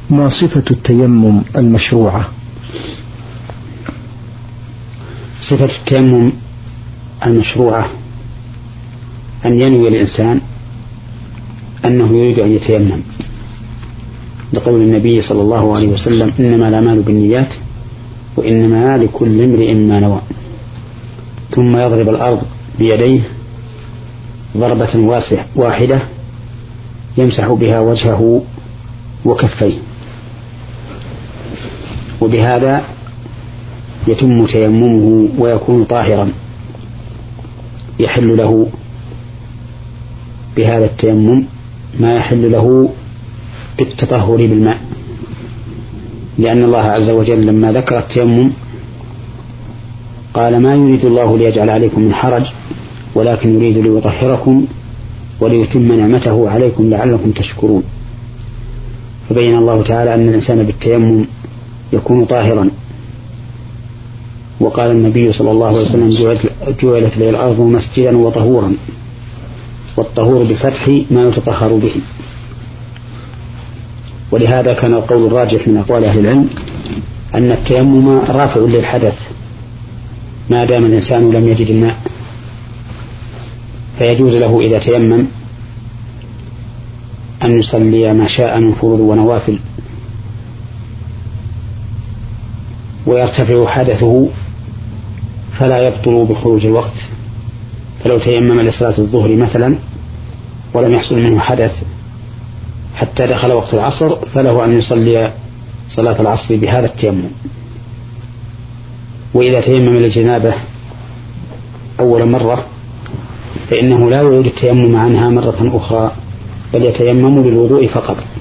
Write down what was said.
ما صفة التيمم المشروعة؟ صفة التيمم المشروعة أن ينوي الإنسان أنه يريد أن يتيمم، لقول النبي صلى الله عليه وسلم: إنما الأعمال بالنيات وإنما لكل امرئ ما نوى. ثم يضرب الأرض بيديه ضربة واحدة يمسح بها وجهه وكفيه، وبهذا يتم تيممه ويكون طاهرا. يحل له بهذا التيمم ما يحل له بالتطهر بالماء، لأن الله عز وجل لما ذكر التيمم قال: ما يريد الله ليجعل عليكم من حرج ولكن يريد ليطهركم وليتم نعمته عليكم لعلكم تشكرون. فبين الله تعالى أن الإنسان بالتيمم يكون طاهرا. وقال النبي صلى الله عليه وسلم: جعلت لي الأرض مسجدا وطهورا، والطهور بفتح ما يتطهر به. ولهذا كان القول الراجح من أقوال أهل العلم أن التيمم رافع للحدث ما دام الإنسان لم يجد الماء، فيجوز له إذا تيمم أن يصلي ما شاء من فروض ونوافل، ويرتفع حدثه فلا يبطل بخروج الوقت. فلو تيمم لصلاة الظهر مثلا ولم يحصل منه حدث حتى دخل وقت العصر فله أن يصلي صلاة العصر بهذا التيمم. وإذا تيمم للجنابة أول مرة فإنه لا يعيد التيمم عنها مرة أخرى، بل يتيمم للوضوء فقط.